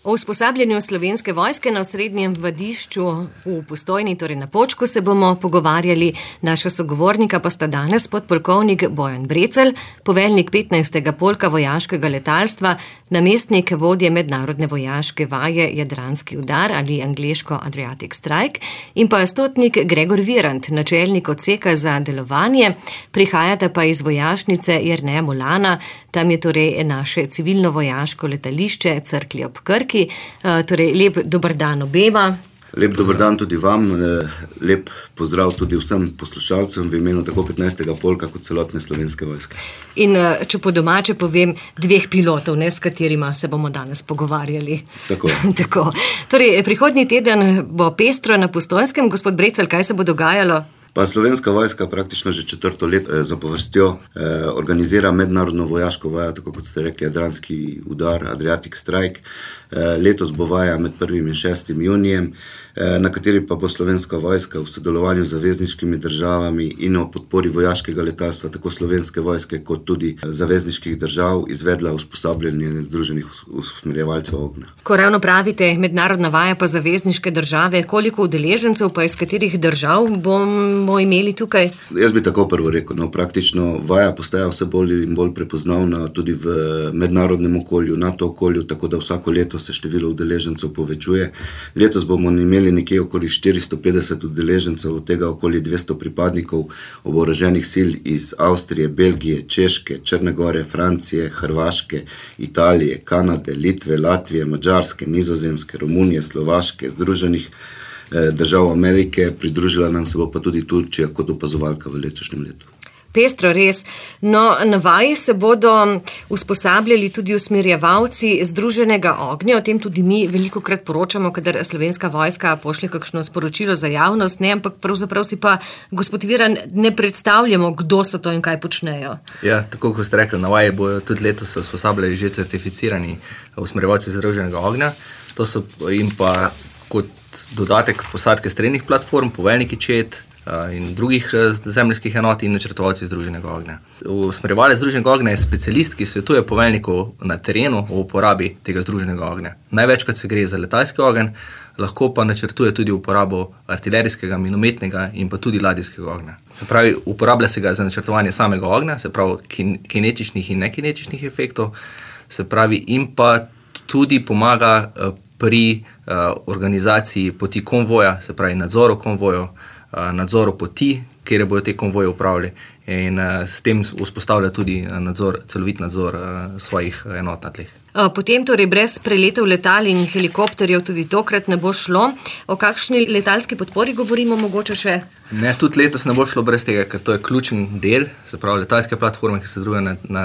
O usposabljanju Slovenske vojske na osrednjem vadišču v Postojni, torej na Počku, se bomo pogovarjali. Naša sogovornika pa sta danes podpolkovnik Bojan Brecelj, poveljnik 15. polka vojaškega letalstva, namestnik vodje mednarodne vojaške vaje Jadranski udar ali angleško Adriatic Strike in pa stotnik Gregor Virant, načelnik odseka za delovanje. Prihajata pa iz vojašnice Jerneja Molana, tam je torej naše civilno vojaško letališče Cerklje ob Krki. Torej, lep dober dan obema. Lep dober dan tudi vam, lep pozdrav tudi vsem poslušalcem v imenu tako 15. polka kot celotne Slovenske vojske. In če po domače povem, 2 pilotov, s katerima se bomo danes pogovarjali. Tako. Torej, prihodnji teden bo pestro na Postojnskem. Gospod Brecelj, kaj se bo dogajalo? Pa Slovenska vojska praktično že 4. leto zapovrstjo organizira mednarodno vojaško vajo, tako kot ste rekli, Jadranski udar, Adriatic Strike. Letos bo vaja med 1. in 6. junijem, na kateri pa bo Slovenska vojska v sodelovanju z zavezniškimi državami in o podpori vojaškega letalstva tako Slovenske vojske kot tudi zavezniških držav izvedla usposabljanje združenih usmerjevalcev ognja. Ko ravno pravite mednarodna vaja pa zavezniške države, koliko udeležencev pa iz katerih držav bomo imeli tukaj? Jaz bi tako prvo rekel, praktično vaja postaja vse bolj in bolj prepoznavna tudi v mednarodnem okolju, NATO okolju, tako da vsako leto se število udeležencev povečuje. Letos bomo imeli nekje okoli 450 udeležencev, od tega okoli 200 pripadnikov oboroženih sil iz Avstrije, Belgije, Češke, Črne Gore, Francije, Hrvaške, Italije, Kanade, Litve, Latvije, Madžarske, Nizozemske, Romunije, Slovaške, Združenih držav Amerike. Pridružila nam se bo pa tudi Turčija kot opazovalka v letošnjem letu. Pestro, res. No, na vaji se bodo usposabljali tudi usmerjevalci združenega ognja. O tem tudi mi velikokrat poročamo, kadar Slovenska vojska pošlje kakšno sporočilo za javnost, ampak pravzaprav si pa, gospod Virant, ne predstavljamo, kdo so to in kaj počnejo. Ja, tako kot ste rekli, na vaji bojo tudi letos usposabljali že certificirani usmerjevalci združenega ognja. To so jim pa kot dodatek posadke strelnih platform, poveljniki čet in drugih zemljskih enot in načrtovalci združenega ognja. Usmerjevalec združenega ognja je specialist, ki svetuje poveljnikov na terenu o uporabi tega združenega ognja. Največkrat se gre za letalski ogenj, lahko pa načrtuje tudi uporabo artilerijskega, minometnega in pa tudi ladijskega ognja. Se pravi, uporablja se ga za načrtovanje samega ognja, se pravi kinetičnih in nekinetičnih efektov, se pravi in pa tudi pomaga pri organizaciji poti konvoja, se pravi nadzoru konvojev, nadzoru poti, kjer bojo te konvoje upravljali in s tem vzpostavlja tudi celovit nadzor svojih enot na tleh. Potem torej brez preletov letal in helikopterjev tudi tokrat ne bo šlo. O kakšni letalski podpori govorimo mogoče še? Ne, tudi letos ne bo šlo brez tega, ker to je ključen del, se pravi letalske platforme, ki se druge na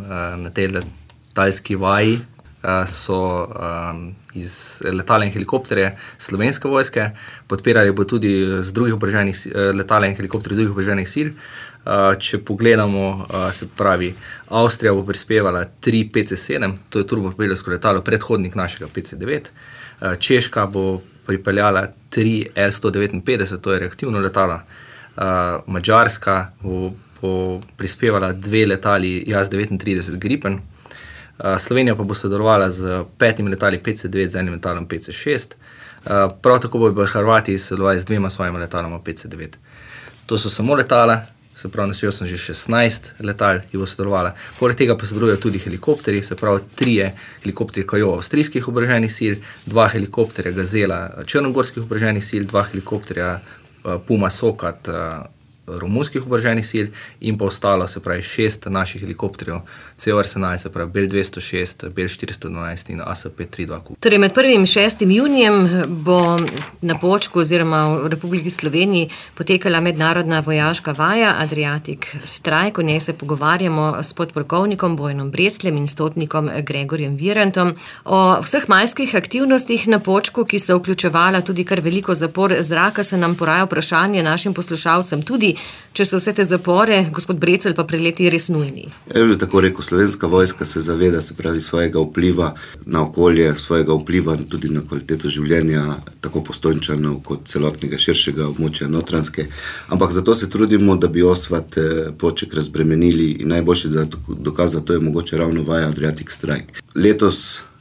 tej letalski vaji, so iz letala in helikopterje Slovenske vojske, podpirali bo tudi z drugih letala in helikopterje drugih oboroženih sil. Če pogledamo, se pravi, Avstrija bo prispevala 3 PC-7, to je turbopropeljersko letalo, predhodnik našega PC-9. Češka bo pripeljala 3 L-159, to je reaktivno letalo. Madžarska bo prispevala 2 letali JAS-39 Gripen. Slovenija pa bo sodelovala z 5 letali PC-9 z enim letalom PC-6. Prav tako bo Hrvati sodelovali z 2 svojima letaloma PC-9. To so samo letala, se pravi, našel sem že 16 letal, ki bo sodelovala. Poleg tega pa sodelujejo tudi helikopterji, se pravi 3 helikopterji Kajoo avstrijskih oboroženih sil, 2 helikopterja Gazela črnogorskih oboroženih sil, 2 helikopterja Puma Sokat romunskih oboroženih sil in pa ostalo, se pravi 6 naših helikopterjev, cel arsenal, se pravi Bell 206, Bell 412 in AS-532. Torej med 1. in 6. junijem bo na Počku oziroma v Republiki Sloveniji potekala mednarodna vojaška vaja Adriatic Strike. O njej se pogovarjamo s podpolkovnikom Bojanom Brecljem in stotnikom Gregorjem Virantom. O vseh majskih aktivnostih na Počku, ki so vključevala tudi kar veliko zapor zraka, se nam poraja vprašanje našim poslušalcem tudi, če so vse te zapore, gospod Brecelj, pa preleti res nujni. Jaz bi tako rekel, Slovenska vojska se zaveda, se pravi, svojega vpliva na okolje, svojega vpliva tudi na kvaliteto življenja, tako Postojnčanov kot celotnega širšega območja Notranjske. Ampak zato se trudimo, da bi Osvat Poček razbremenili in najboljši dokaz za to je mogoče ravno vaja Adriatic Strike. Letos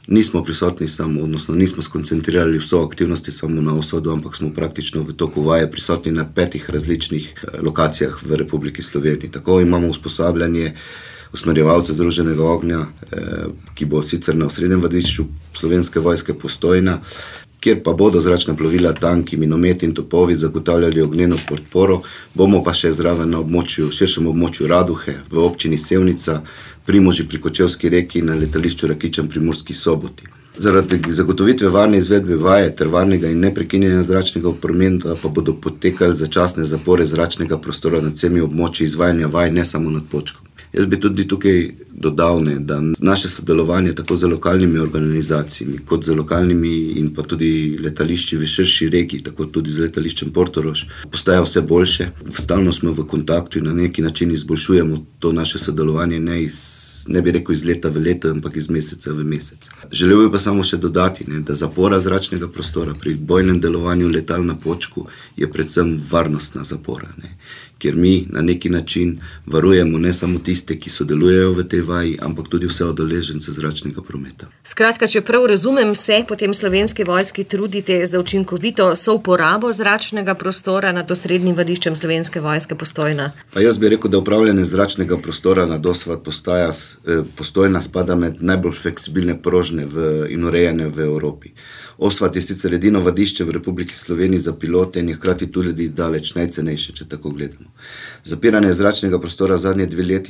nismo prisotni samo, odnosno nismo skoncentrirali vso aktivnosti samo na Osvadu, ampak smo praktično v toku vaje prisotni na 5 različnih lokacijah v Republiki Sloveniji. Tako imamo usposabljanje usmerjevalca Združenega ognja, ki bo sicer na osrednjem vadišču Slovenske vojske Postojna, kjer pa bodo zračna plovila, tanki, minometi in topovi zagotavljali ognjeno podporo, bomo pa še zraven na širšem območju Raduhe, v občini Sevnica, Primoži pri Kočevski reki in na letališču Rakičan pri Murski Soboti. Zaradi zagotovitve varne izvedbe vaje ter varnega in neprekinjenega zračnega prometa pa bodo potekali začasne zapore zračnega prostora nad vsemi območji izvajanja vaj, ne samo nad Počkom. Jaz bi tudi tukaj dodal, da naše sodelovanje tako z lokalnimi organizacijami, kot z lokalnimi in pa tudi letališči v širši regiji, tako tudi z letališčem Portorož, postaja vse boljše. Stalno smo v kontaktu in na neki način izboljšujemo to naše sodelovanje, ne bi rekel iz leta v leto, ampak iz meseca v mesec. Želel bi pa samo še dodati, da zapora zračnega prostora pri bojnem delovanju letal na Počku je predvsem varnostna zapora, kjer mi na neki način varujemo ne samo tiste, ki sodelujejo v tej vaji, ampak tudi vse udeležence zračnega prometa. Skratka, če prav razumem, se potem Slovenski vojski trudite za učinkovito souporabo zračnega prostora nad osrednjim vadiščem Slovenske vojske Postojna. Pa jaz bi rekel, da upravljanje zračnega prostora nad Osvad Postojna spada med najbolj fleksibilne, prožne in urejene v Evropi. Osvad je sicer edino vadišče v Republiki Sloveniji za pilote in je hkrati tudi daleč najcenejše, če tako gledamo. Zapiranje zračnega prostora zadnje 2 leti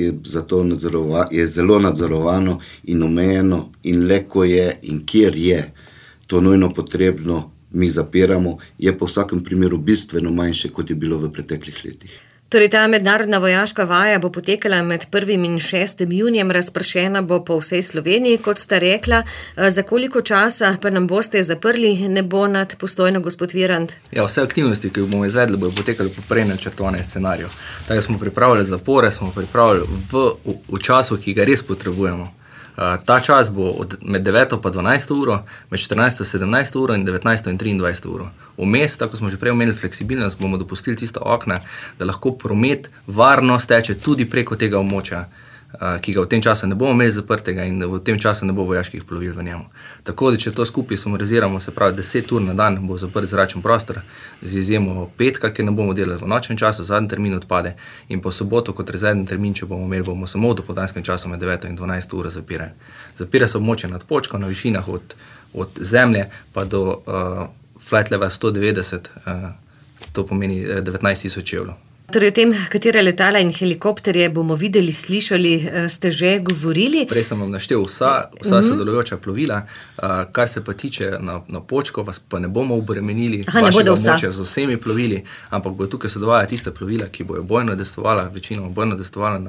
je zelo nadzorovano in omejeno in le ko je in kjer je to nujno potrebno, mi zapiramo, je po vsakem primeru bistveno manjše, kot je bilo v preteklih letih. Torej, ta mednarodna vojaška vaja bo potekala med 1. in 6. junijem, razpršena bo po vsej Sloveniji, kot sta rekla. Za koliko časa pa nam boste zaprli nebo nad Postojno, gospod Virant? Ja, vse aktivnosti, ki bomo izvedli, bodo potekali po prej načrtovanem scenariju. Tako smo pripravili zapore, smo pripravili v času, ki ga res potrebujemo. Ta čas bo med 9. pa 12. uro, med 14. 17. uro in 19. in 23. uro. Vmes, tako smo že prej omenili fleksibilnost, bomo dopustili tista okna, da lahko promet varno steče tudi preko tega območja, ki ga v tem času ne bomo imeli zaprtega in v tem času ne bo vojaških plovil v njemu. Tako da, če to skupaj sumariziramo, se pravi 10 ur na dan bo zaprt zračen prostor, z izjemo petka, ker ne bomo delali v nočnem času, zadnji termin odpade, in po soboto kot rezervni termin, če bomo imeli, bomo samo v dopoldanskem času med 9 in 12 uro zapirali. Zapira se območje nad Počkom na višinah od zemlje pa do flight level 190, to pomeni 19.000 čevljev. Torej o tem, katere letala in helikopterje bomo videli, slišali, ste že govorili. Prej sem vam naštel vsa sodelujoča plovila, kar se pa tiče na Počko, vas pa ne bomo obremenili vašega območja z vsemi plovili, ampak bo tukaj sodelovala tiste plovila, ki bojo bojno destovala, večino bojno destovala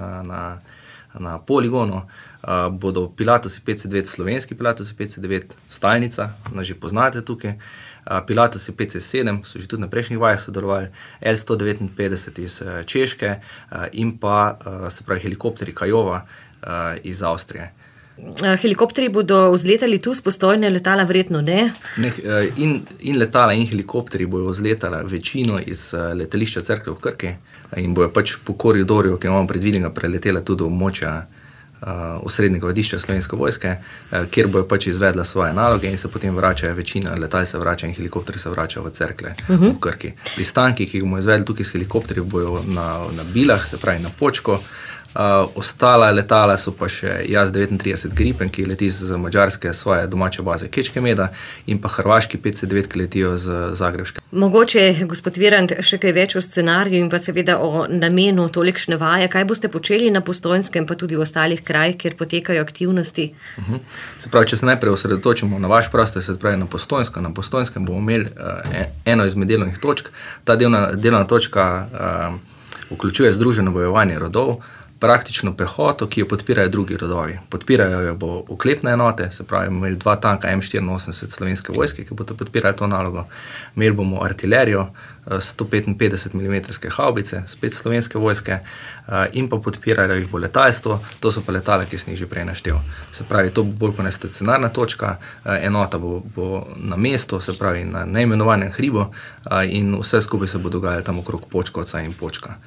na poligonu. Bodo Pilatusi PC-9, slovenski Pilatusi PC-9, stalnica, nas že poznate tukaj. Pilatusi PC-7 so že tudi na prejšnjih vajah sodelovali, L-159 iz Češke in pa se pravi helikopteri Kajova iz Avstrije. Helikopteri bodo vzletali tu z Postojne, letala verjetno ne? In letala in helikopteri bojo vzletala večino iz letališča Cerklje v Krki in bojo pač po koridorju, ki imamo predvidenega, preletela tudi območja osrednjega vadišča Slovenske vojske, kjer bojo pač izvedla svoje naloge in se potem vračajo, večina letal se vrača in helikopteri se vračajo v Cerklje v Krki. Pristanki, ki bomo izvedli tukaj s helikopterji, bojo na Bilah, se pravi na Počko. Ostala letala so pa še JAS-39 Gripen, ki leti z Madžarske svoje domače baze Kečkemeda, in pa hrvaški PC-9, ki letijo z Zagrebške. Mogoče, gospod Virant, še kaj več o scenariju in pa seveda o namenu tolikšne vaje. Kaj boste počeli na Postojnskem, pa tudi v ostalih krajih, kjer potekajo aktivnosti? Se pravi, če se najprej osredotočimo na vaš prostor, se pravi na Postojnsko. Na Postojnskem bomo imeli eno izmed delovnih točk. Ta delovna točka vključuje združeno bojevanje rodov, praktično pehoto, ki jo podpirajo drugi rodovi. Podpirajo jo bo oklepne enote, se pravi, imeli 2 tanka M84 Slovenske vojske, ki bodo podpirali to nalogo. Imeli bomo artilerijo, 155 mm havbice, spet Slovenske vojske, in pa podpirajo jih bo letalstvo, to so pa letala, ki sem jih že prej naštel. Se pravi, to bo bolj kot stacionarna točka, enota bo na mestu, se pravi na neimenovanem hribu, in vse skupaj se bo dogajalo tam okrog Počkovca in Počka.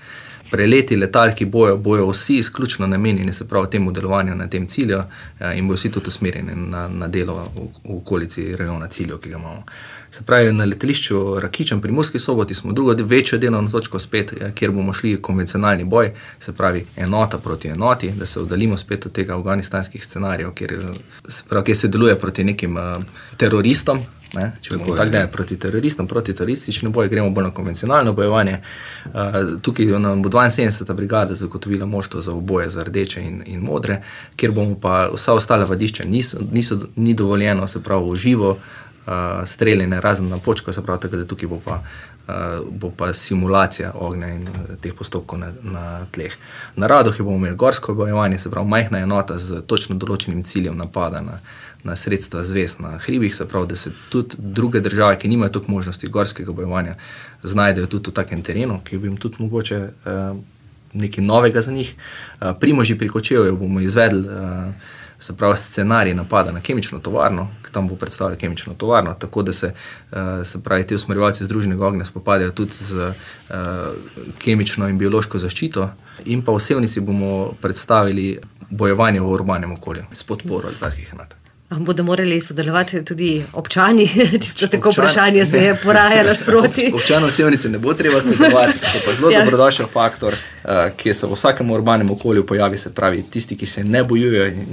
preleti letal, ki bojo vsi izključno namenjeni, se pravi temu delovanju na tem cilju in bojo vsi tudi usmerjeni na delo v okolici rajona ciljev, ki ga imamo. Se pravi, na letališču Rakičan pri Murski Soboti smo drugo večjo delovno točko spet, kjer bomo šli konvencionalni boj, se pravi enota proti enoti, da se oddaljimo spet od tega afganistanskih scenarijev, kjer se deluje proti nekim teroristom. Ne? Če bomo tako gledali proti teroristom, proti teroristični boj, gremo bolj na konvencionalno bojevanje. Tukaj nam bo 72. brigada zagotovila moštvo za oboje, za rdeče in modre, kjer bomo pa vsa ostala vadišča ni dovoljeno, se pravi v živo, streljene razen na počko, se pravi tako, da tukaj bo pa simulacija ognja in teh postopkov na tleh. Na Radohi bomo imeli gorsko bojevanje, se pravi majhna enota z točno določenim ciljem napada na sredstva zvez na hribih, se pravi, da se tudi druge države, ki nimajo toliko možnosti gorskega bojevanja, znajdejo tudi v takem terenu, ki bi jim tudi mogoče nekaj novega za njih. Primoži pri Kočevju bomo izvedli se pravi scenarij napada na kemično tovarno, ki tam bo predstavljala kemično tovarno, tako da se pravi te usmerjevalci združenega ognja spopadajo tudi z kemično in biološko zaščito, in pa v Sevnici bomo predstavili bojevanje v urbanem okolju s podporo letalskih enot. Bodo morali sodelovati tudi občani, čisto tako vprašanje se je porajalo sproti. Občanov Sevnice ne bo treba sodelovati, so pa zelo dobrodošel faktor, ki se v vsakem urbanem okolju pojavi, se pravi tisti, ki se ne bojujejo in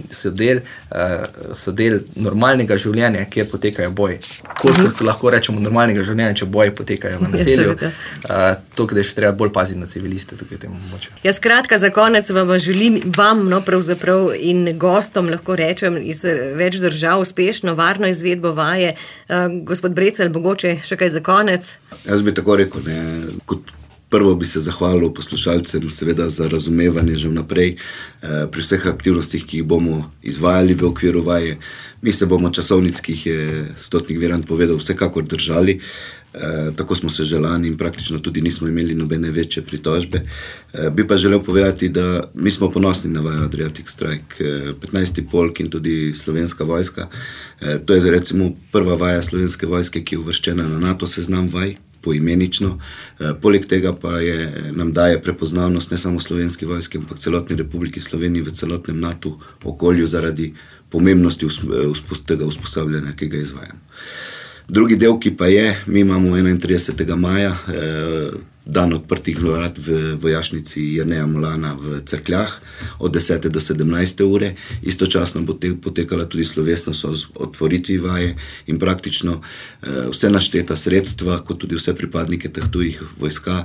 so del normalnega življenja, kjer potekajo boji. Kot lahko rečemo normalnega življenja, če boji potekajo v naselju, to, da je še treba bolj paziti na civiliste tukaj v tem območju. Ja, skratka, za konec vam želim, pravzaprav in gostom lahko rečem iz več držav uspešno, varno izvedbo vaje. Gospod Brecelj, mogoče še kaj za konec? Jaz bi tako rekel, kot prvo bi se zahvalil poslušalcem seveda za razumevanje že vnaprej pri vseh aktivnostih, ki jih bomo izvajali v okviru vaje. Mi se bomo časovnic, ki jih je Stotnik Virant povedal, vsekakor držali. Tako smo se že lani in praktično tudi nismo imeli nobene večje pritožbe. Bi pa želel povedati, da mi smo ponosni na vajo Adriatic Strike, 15. polk in tudi Slovenska vojska. To je recimo prva vaja Slovenske vojske, ki je uvrščena na NATO seznam vaj, poimenično. Poleg tega pa nam daje prepoznavnost ne samo Slovenski vojski, ampak celotni Republiki Sloveniji v celotnem NATO okolju zaradi pomembnosti tega usposabljanja, ki ga izvajamo. Drugi del, ki pa mi imamo 31. maja, dan odprtih vrat v vojašnici Jerneja Molana v Cerkljah od 10. do 17. ure. Istočasno bo potekala tudi slovesnost o otvoritvi vaje in praktično vse našteta sredstva, kot tudi vse pripadnike teh tujih vojska,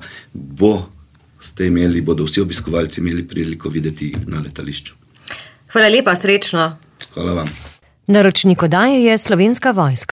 bodo vsi obiskovalci imeli priliko videti na letališču. Hvala lepa, srečno. Hvala vam. Naročnik oddaje je Slovenska vojska.